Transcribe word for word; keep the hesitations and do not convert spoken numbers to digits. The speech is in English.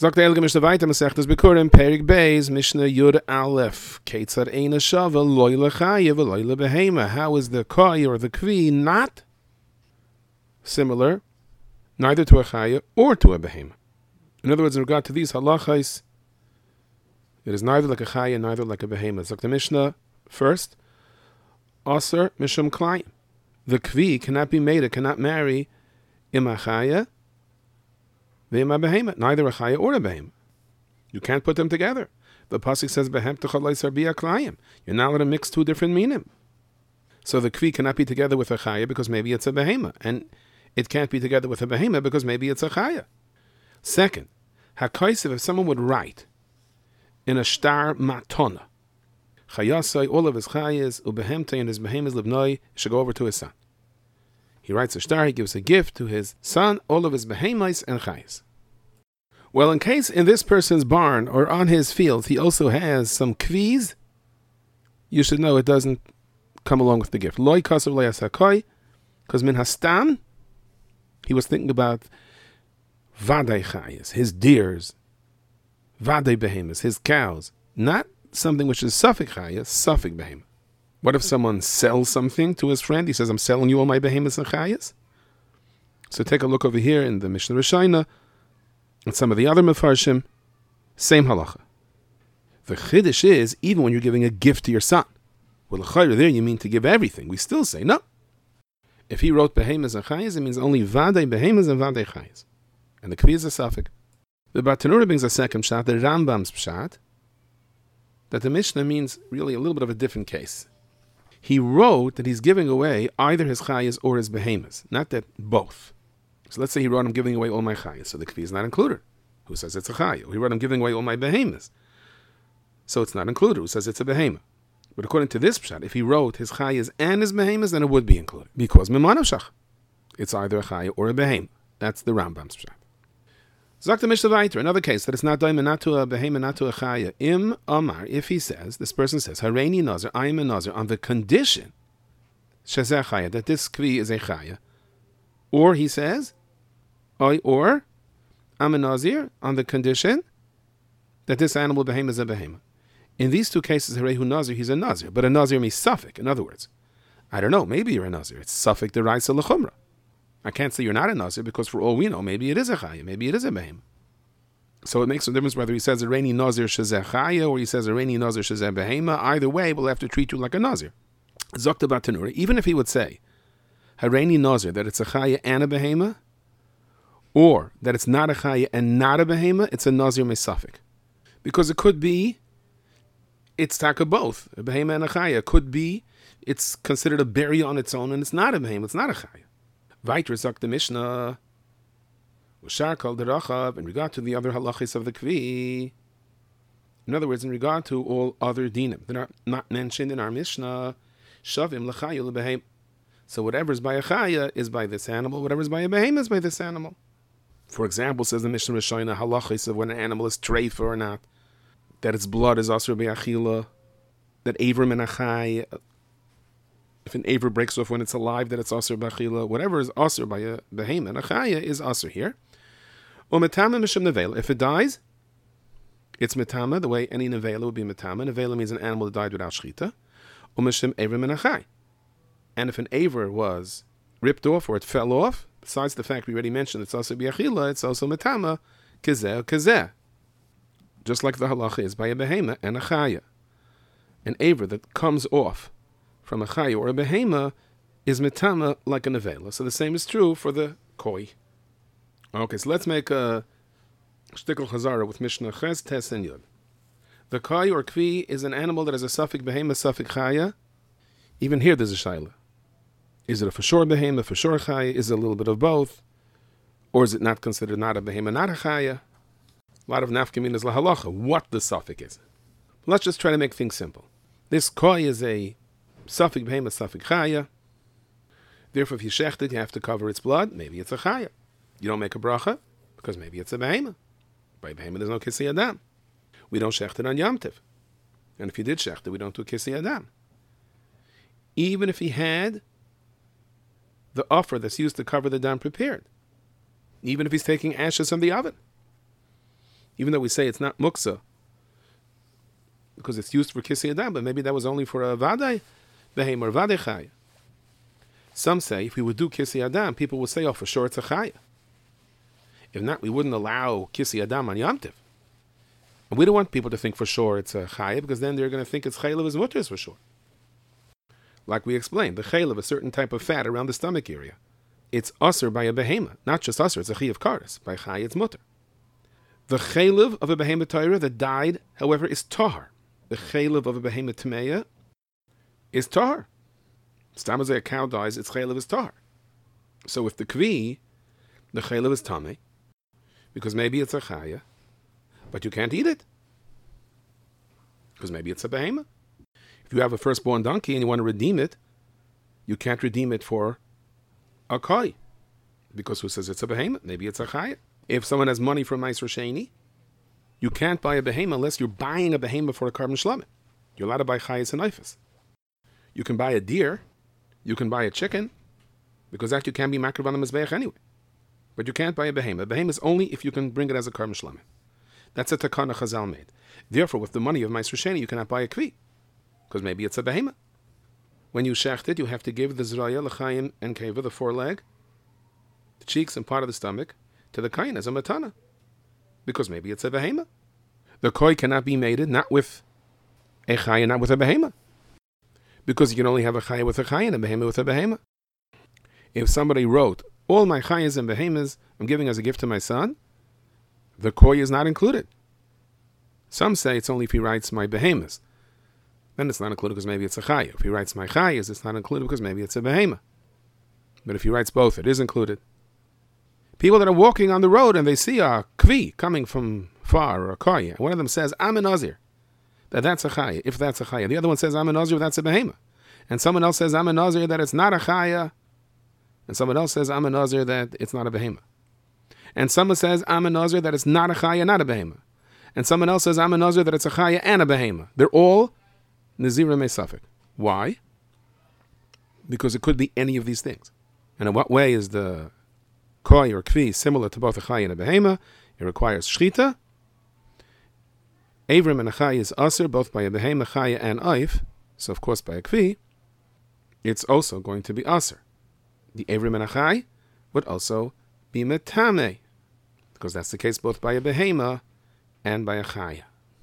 Sagt der Elge Mishnah weiter, man sagt das Bikurim, Perik Beis, Mishnah Yud Aleph, Ketzar Eina Shava, Loyle Chaya, Loyle Behema. How is the Koi or the Kvi not similar, neither to a Chaya or to a Behema? In other words, in regard to these halachas, it is neither like a Chaya, neither like a Behema. Sagt the Mishnah first, Aser Mishum Klayim. The Kvi cannot be made, it cannot marry Ima Chaya, V'ima Behema, neither a Chaya or a Behema. You can't put them together. The pasuk says, "Behem techalei sarbia klayim." You're not allowed to mix two different minim. So the Kvi cannot be together with a Chaya because maybe it's a Behema, and it can't be together with a Behema because maybe it's a Chaya. Second, Hakaisev, if someone would write in a star matona, Chayasai, all of his Chayas, Ubehemte, and his Behemas Livnoi, should go over to his son. He writes a star, he gives a gift to his son, all of his Behemais and Chayas. Well, in case in this person's barn or on his fields he also has some Kvis, you should know it doesn't come along with the gift. Loi kasav lo yasakoi, because min hastam, he was thinking about Vadai Chayas, his deers, Vadai Behemas, his cows, not something which is Suffolk Chayas, Suffolk Behemah. What if someone sells something to his friend? He says, I'm selling you all my Behemas and Chayas. So take a look over here in the Mishnah Rishayna and some of the other Mefarshim, same halacha. The Chiddush is, even when you're giving a gift to your son, well, there you mean to give everything. We still say, no. If he wrote Behemas and Chayas, it means only Vadai Behemas and Vadai Chayas. And the Kvi is a Suffolk. The Batanura brings a second pshat, the Rambam's pshat, that the Mishnah means really a little bit of a different case. He wrote that he's giving away either his Chayas or his Behemas, not that both. So let's say he wrote, I'm giving away all my Chayas, so the Kvi is not included. Who says it's a Chaya? He wrote, I'm giving away all my Behemas, so it's not included. Who says it's a Behema? But according to this pshat, if he wrote his Chayas and his Behemas, then it would be included. Because Mimanav it's either a Chaya or a Behema. That's the Rambam's pshat. Zok the Mishnah weiter, another case that it's not daima, not to a Behema, not to a Chaya. Im Amar, if he says, this person says, Hareini Nazir, I am a Nazir, on the condition, Shazeh Chaya, that this Kvi is a Chaya. Or he says, I or, I'm a Nazir, on the condition that this animal Behema is a Behema. In these two cases, Harehu Nazir, he's a Nazir, but a Nazir means Suffolk. In other words, I don't know, maybe you're a Nazir. It's Suffolk deraisa l'chumra. I can't say you're not a Nazir because for all we know, maybe it is a Chaya, maybe it is a Behema. So it makes no difference whether he says a Reini Nazir Shazeh Chaya or he says a Reini Nazir Shazeh Behema. Either way, we'll have to treat you like a Nazir. Zokta Batanura, even if he would say Hareini Nazir, that it's a Chaya and a Behema, or that it's not a Chaya and not a Behema, it's a Nazir Mesafik. Because it could be, it's taka both, a Behema and a Chaya. It could be, it's considered a berry on its own and it's not a Behema, it's not a Chaya. Weiter sagt the Mishnah, Ushar kol derachav, in regard to the other halachis of the Kvi. In other words, in regard to all other dinim that are not mentioned in our Mishnah, shavim l'chaya l'behem. So whatever is by a chaya is by this animal, whatever is by a behem is by this animal. For example, says the Mishnah Rishayna, halachis of when an animal is treifa or not, that its blood is asur be'achila, that avrim and achai, if an aver breaks off when it's alive, that it's asur b'achila. Whatever is asur by a behem and a chaya is asur here. U'metama mishum nevela. If it dies, it's metama, the way any nevela would be metama. Nevela means an animal that died without shchita. U'mishum avrim and achai. And if an aver was ripped off or it fell off, besides the fact we already mentioned it's asur b'achila, it's also metama, kazeh or kazeh. Just like the halacha is by a behema and a chaya. An aver that comes off from a chaya or a behema is metama like a nevela. So the same is true for the koi. Okay, so let's make a shtickle chazara with Mishnah Ches, Tes, and Yud. The koi or kvi is an animal that has a suffix behema, suffix chaya. Even here there's a shaila. Is it a for sure behema, for sure chaya? Is it a little bit of both? Or is it not considered not a behema, not a chaya? A lot of nafkamin is lahalacha, what the suffix is. Let's just try to make things simple. This koi is a suffix behema, suffix chaya. Therefore, if you shecht it, you have to cover its blood. Maybe it's a chaya. You don't make a bracha because maybe it's a behema. By behema, there's no kisi adam. We don't shecht it on Yom Tov. And if you did shecht it, we don't do kisi adam. Even if he had the offer that's used to cover the dam prepared. Even if he's taking ashes from the oven. Even though we say it's not muksa, because it's used for Kisei Adam, but maybe that was only for a Vadai Behem or Vadai Chaya. Some say if we would do Kisei Adam, people would say, oh, for sure it's a Chaya. If not, we wouldn't allow Kisei Adam on Yom Tov. And we don't want people to think for sure it's a Chaya, because then they're going to think it's Chaylev as Mutters for sure. Like we explained, the Chaylev, a certain type of fat around the stomach area, it's usher by a behema, not just usher, it's a Chi of Karas. By Chaya, it's Mutter. The Chaylev of a behema Torah that died, however, is Tahar. The Chaylev of a behema Tameya is Tahar. Stam as a cow dies, its Chaylev is Tahar. So if the Kvi, the Chaylev is Tameh, because maybe it's a Chaya, but you can't eat it, because maybe it's a behema. If you have a firstborn donkey and you want to redeem it, you can't redeem it for a koi, because who says it's a behema? Maybe it's a chaya. If someone has money for Meiser Sheni, you can't buy a behema unless you're buying a behema for a carbon shlamim. You're allowed to buy chayas and ifas. You can buy a deer, you can buy a chicken, because that you can be makriv on the mizbeach anyway. But you can't buy a behema. A behema is only if you can bring it as a carbon shlamim. That's a takana Chazal made. Therefore, with the money of Meiser Sheni, you cannot buy a kvi, because maybe it's a behema. When you shecht it, you have to give the zraya, l'chaim, and keva, the foreleg, the cheeks and part of the stomach, to the kain as a matana, because maybe it's a behema. The koi cannot be mated not with a chaya, not with a behema, because you can only have a chaya with a chaya and a behema with a behema. If somebody wrote, all my chayas and behemas I'm giving as a gift to my son, the koi is not included. Some say it's only if he writes my behemas. Then it's not included because maybe it's a chaya. If he writes my chayas, it's not included because maybe it's a behema. But if he writes both, it is included. People that are walking on the road and they see a kvi coming from far, or a kaya, and one of them says, I'm a nazir, that that's a chaya, if that's a chaya. The other one says, I'm a nazir, that's a behema. And someone else says, I'm a nazir, that it's not a chaya. And someone else says, I'm a nazir, that it's not a behema. And someone says, I'm a nazir, that it's not a chaya, not a behema. And someone else says, I'm a nazir, that it's a chaya and a behema. They're all Nazira Mesafik. Why? Because it could be any of these things. And in what way is the koi or kvi similar to both a chai and a behema? It requires shchita. Avrim and a chai is aser, both by a behema, chaya, and oif. So, of course, by a kvi, it's also going to be aser. The avrim and a chai would also be metame, because that's the case both by a behema and by a chaya.